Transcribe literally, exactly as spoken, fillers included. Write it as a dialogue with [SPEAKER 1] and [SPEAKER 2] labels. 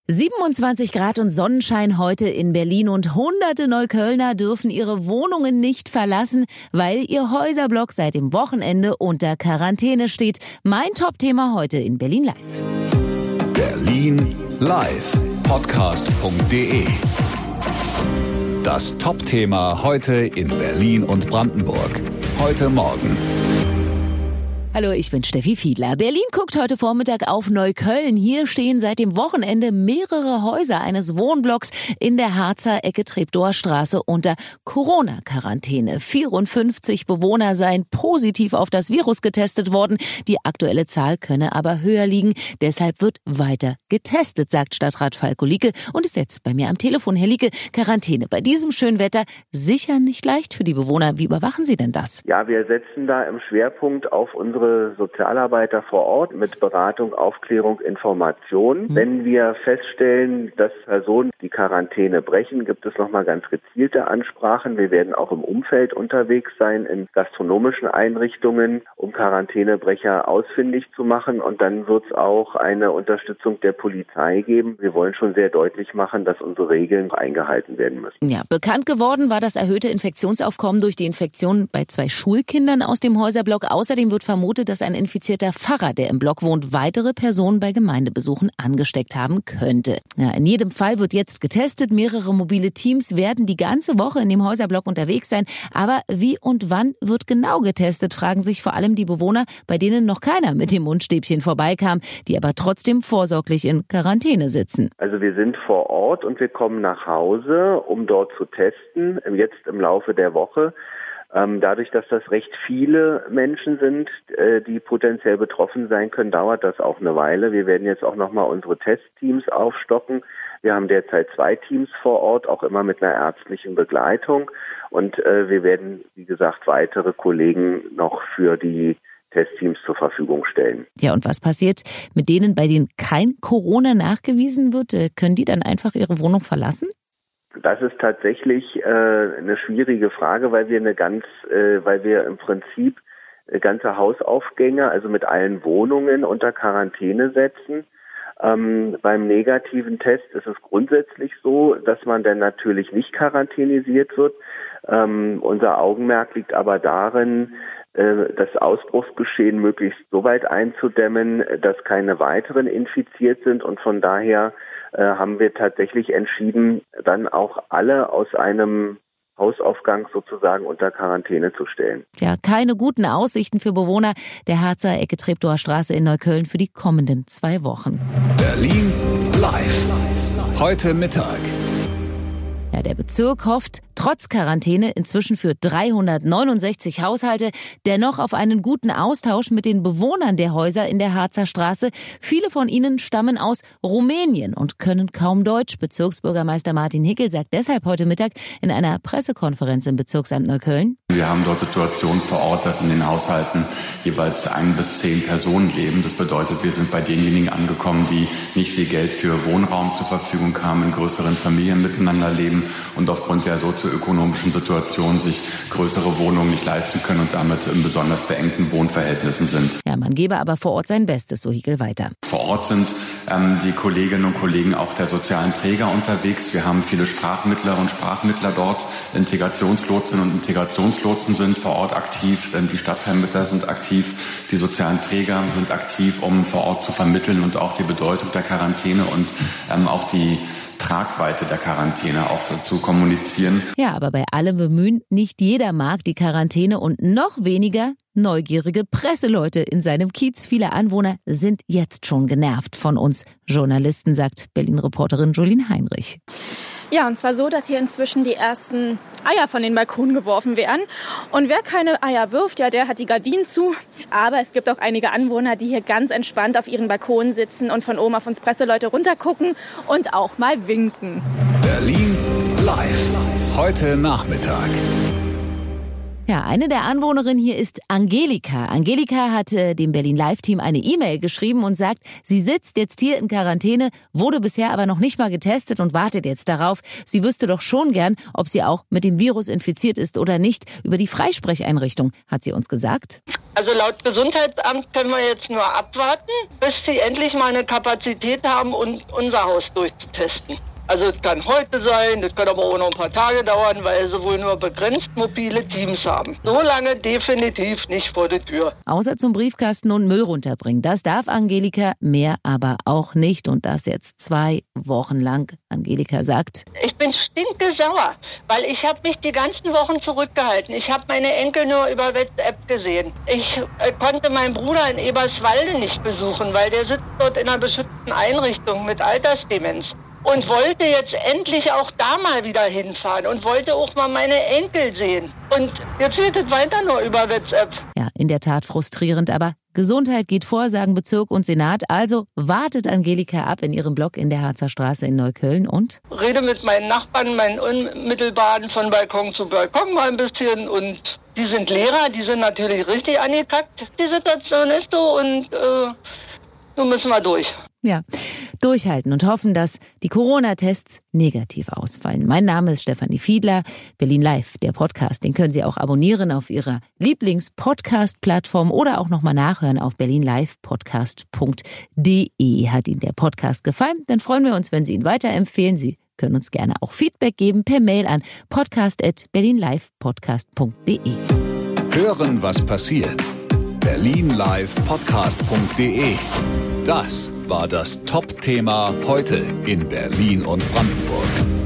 [SPEAKER 1] siebenundzwanzig Grad und Sonnenschein heute in Berlin und hunderte Neuköllner dürfen ihre Wohnungen nicht verlassen, weil ihr Häuserblock seit dem Wochenende unter Quarantäne steht. Mein Top-Thema heute in Berlin Live.
[SPEAKER 2] Berlin Live, podcast punkt de. Das Top-Thema heute in Berlin und Brandenburg. Heute Morgen.
[SPEAKER 1] Hallo, ich bin Steffi Fiedler. Berlin guckt heute Vormittag auf Neukölln. Hier stehen seit dem Wochenende mehrere Häuser eines Wohnblocks in der Harzer Ecke Treptower Straße unter Corona-Quarantäne. vierundfünfzig Bewohner seien positiv auf das Virus getestet worden. Die aktuelle Zahl könne aber höher liegen. Deshalb wird weiter getestet, sagt Stadtrat Falko Lieke und ist jetzt bei mir am Telefon. Herr Lieke, Quarantäne bei diesem schönen Wetter sicher nicht leicht für die Bewohner. Wie überwachen Sie denn das?
[SPEAKER 3] Ja, wir setzen da im Schwerpunkt auf unsere Sozialarbeiter vor Ort mit Beratung, Aufklärung, Information. Mhm. Wenn wir feststellen, dass Personen die Quarantäne brechen, gibt es nochmal ganz gezielte Ansprachen. Wir werden auch im Umfeld unterwegs sein, in gastronomischen Einrichtungen, um Quarantänebrecher ausfindig zu machen. Und dann wird es auch eine Unterstützung der Polizei geben. Wir wollen schon sehr deutlich machen, dass unsere Regeln eingehalten werden müssen.
[SPEAKER 1] Ja, bekannt geworden war das erhöhte Infektionsaufkommen durch die Infektion bei zwei Schulkindern aus dem Häuserblock. Außerdem wird vermutet, dass ein infizierter Pfarrer, der im Block wohnt, weitere Personen bei Gemeindebesuchen angesteckt haben könnte. Ja, in jedem Fall wird jetzt getestet. Mehrere mobile Teams werden die ganze Woche in dem Häuserblock unterwegs sein. Aber wie und wann wird genau getestet, fragen sich vor allem die Bewohner, bei denen noch keiner mit dem Mundstäbchen vorbeikam, die aber trotzdem vorsorglich in Quarantäne sitzen.
[SPEAKER 3] Also wir sind vor Ort und wir kommen nach Hause, um dort zu testen, jetzt im Laufe der Woche. Dadurch, dass das recht viele Menschen sind, die potenziell betroffen sein können, dauert das auch eine Weile. Wir werden jetzt auch nochmal unsere Testteams aufstocken. Wir haben derzeit zwei Teams vor Ort, auch immer mit einer ärztlichen Begleitung. Und wir werden, wie gesagt, weitere Kollegen noch für die Testteams zur Verfügung stellen.
[SPEAKER 1] Ja, und was passiert mit denen, bei denen kein Corona nachgewiesen wird? Können die dann einfach ihre Wohnung verlassen?
[SPEAKER 3] Das ist tatsächlich äh, eine schwierige Frage, weil wir eine ganz, äh, weil wir im Prinzip äh, ganze Hausaufgänge, also mit allen Wohnungen unter Quarantäne setzen. Ähm, beim negativen Test ist es grundsätzlich so, dass man dann natürlich nicht quarantänisiert wird. Ähm, unser Augenmerk liegt aber darin, äh, das Ausbruchsgeschehen möglichst so weit einzudämmen, dass keine weiteren infiziert sind, und von daher äh, haben wir tatsächlich entschieden, dann auch alle aus einem Hausaufgang sozusagen unter Quarantäne zu stellen.
[SPEAKER 1] Ja, keine guten Aussichten für Bewohner der Harzer Ecke Treptower Straße in Neukölln für die kommenden zwei Wochen.
[SPEAKER 2] Berlin Live. Heute Mittag.
[SPEAKER 1] Ja, der Bezirk hofft, trotz Quarantäne inzwischen für dreihundertneunundsechzig Haushalte dennoch auf einen guten Austausch mit den Bewohnern der Häuser in der Harzer Straße. Viele von ihnen stammen aus Rumänien und können kaum Deutsch. Bezirksbürgermeister Martin Hickel sagt deshalb heute Mittag in einer Pressekonferenz im Bezirksamt Neukölln:
[SPEAKER 4] Wir haben dort Situationen vor Ort, dass in den Haushalten jeweils ein bis zehn Personen leben. Das bedeutet, wir sind bei denjenigen angekommen, die nicht viel Geld für Wohnraum zur Verfügung haben, in größeren Familien miteinander leben und aufgrund der sozioökonomischen Situation sich größere Wohnungen nicht leisten können und damit in besonders beengten Wohnverhältnissen sind.
[SPEAKER 1] Ja, man gebe aber vor Ort sein Bestes, so Hickel weiter.
[SPEAKER 4] Vor Ort sind ähm, die Kolleginnen und Kollegen auch der sozialen Träger unterwegs. Wir haben viele Sprachmittler und Sprachmittler dort. Integrationslotsen und Integrationslotsen sind vor Ort aktiv. Ähm, die Stadtteilmittler sind aktiv. Die sozialen Träger sind aktiv, um vor Ort zu vermitteln und auch die Bedeutung der Quarantäne und ähm, auch die Tragweite der Quarantäne auch zu kommunizieren.
[SPEAKER 1] Ja, aber bei allem Bemühen, nicht jeder mag die Quarantäne und noch weniger neugierige Presseleute in seinem Kiez. Viele Anwohner sind jetzt schon genervt von uns Journalisten, sagt Berlin-Reporterin Julien Heinrich.
[SPEAKER 5] Ja, und zwar so, dass hier inzwischen die ersten Eier von den Balkonen geworfen werden. Und wer keine Eier wirft, ja, der hat die Gardinen zu. Aber es gibt auch einige Anwohner, die hier ganz entspannt auf ihren Balkonen sitzen und von oben auf uns Presseleute runtergucken und auch mal winken.
[SPEAKER 2] Berlin Live. Heute Nachmittag.
[SPEAKER 1] Ja, eine der Anwohnerinnen hier ist Angelika. Angelika hat äh, dem Berlin-Live-Team eine E-Mail geschrieben und sagt, sie sitzt jetzt hier in Quarantäne, wurde bisher aber noch nicht mal getestet und wartet jetzt darauf. Sie wüsste doch schon gern, ob sie auch mit dem Virus infiziert ist oder nicht. Über die Freisprecheinrichtung hat sie uns gesagt.
[SPEAKER 6] Also laut Gesundheitsamt können wir jetzt nur abwarten, bis sie endlich mal eine Kapazität haben, um unser Haus durchzutesten. Also es kann heute sein, das kann aber auch noch ein paar Tage dauern, weil sie wohl nur begrenzt mobile Teams haben. So lange definitiv nicht vor der Tür.
[SPEAKER 1] Außer zum Briefkasten und Müll runterbringen. Das darf Angelika, mehr aber auch nicht. Und das jetzt zwei Wochen lang. Angelika sagt:
[SPEAKER 6] Ich bin stinkesauer, weil ich habe mich die ganzen Wochen zurückgehalten. Ich habe meine Enkel nur über WhatsApp gesehen. Ich äh, konnte meinen Bruder in Eberswalde nicht besuchen, weil der sitzt dort in einer beschützten Einrichtung mit Altersdemenz. Und wollte jetzt endlich auch da mal wieder hinfahren und wollte auch mal meine Enkel sehen. Und jetzt wird es weiter nur über WhatsApp.
[SPEAKER 1] Ja, in der Tat frustrierend, aber Gesundheit geht vor, sagen Bezirk und Senat. Also wartet Angelika ab in ihrem Block in der Harzer Straße in Neukölln und
[SPEAKER 6] rede mit meinen Nachbarn, meinen Unmittelbaren, von Balkon zu Balkon mal ein bisschen. Und die sind Lehrer, die sind natürlich richtig angekackt. Die Situation ist so und äh, nun müssen wir durch.
[SPEAKER 1] Ja, durchhalten und hoffen, dass die Corona-Tests negativ ausfallen. Mein Name ist Stefanie Fiedler. Berlin Live, der Podcast, den können Sie auch abonnieren auf Ihrer Lieblings-Podcast-Plattform oder auch nochmal nachhören auf berlin live podcast punkt de. Hat Ihnen der Podcast gefallen? Dann freuen wir uns, wenn Sie ihn weiterempfehlen. Sie können uns gerne auch Feedback geben per Mail an podcast at berlin live podcast punkt de.
[SPEAKER 2] Hören, was passiert. berlin live podcast punkt de. Das war das Top-Thema heute in Berlin und Brandenburg.